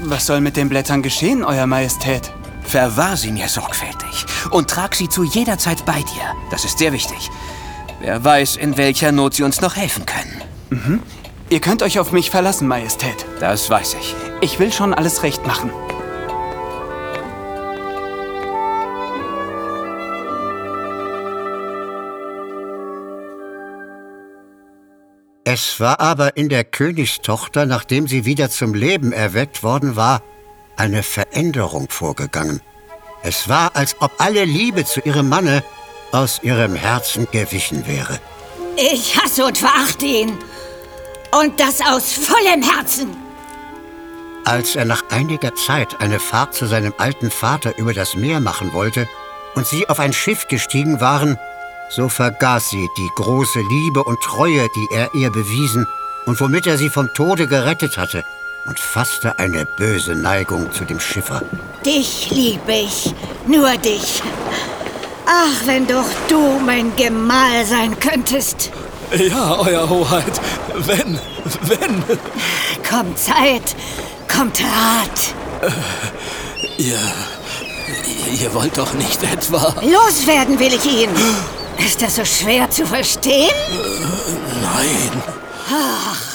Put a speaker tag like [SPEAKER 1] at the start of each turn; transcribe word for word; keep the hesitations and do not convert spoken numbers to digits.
[SPEAKER 1] Was soll mit den Blättern geschehen, Euer Majestät?
[SPEAKER 2] Verwahr sie mir sorgfältig und trag sie zu jeder Zeit bei dir. Das ist sehr wichtig. Wer weiß, in welcher Not sie uns noch helfen können.
[SPEAKER 1] Mhm. Ihr könnt euch auf mich verlassen, Majestät.
[SPEAKER 2] Das weiß ich.
[SPEAKER 1] Ich will schon alles recht machen.
[SPEAKER 3] Es war aber in der Königstochter, nachdem sie wieder zum Leben erweckt worden war, eine Veränderung vorgegangen. Es war, als ob alle Liebe zu ihrem Manne aus ihrem Herzen gewichen wäre.
[SPEAKER 4] Ich hasse und verachte ihn. Und das aus vollem Herzen.
[SPEAKER 3] Als er nach einiger Zeit eine Fahrt zu seinem alten Vater über das Meer machen wollte und sie auf ein Schiff gestiegen waren, so vergaß sie die große Liebe und Treue, die er ihr bewiesen und womit er sie vom Tode gerettet hatte, und fasste eine böse Neigung zu dem Schiffer.
[SPEAKER 4] Dich liebe ich, nur dich. Ach, wenn doch du mein Gemahl sein könntest.
[SPEAKER 5] Ja, Euer Hoheit, wenn, wenn.
[SPEAKER 4] Kommt Zeit, kommt Rat.
[SPEAKER 5] Äh, ihr, ihr wollt doch nicht etwa...
[SPEAKER 4] Loswerden will ich ihn. Ist das so schwer zu verstehen?
[SPEAKER 5] Äh, nein.
[SPEAKER 4] Ach.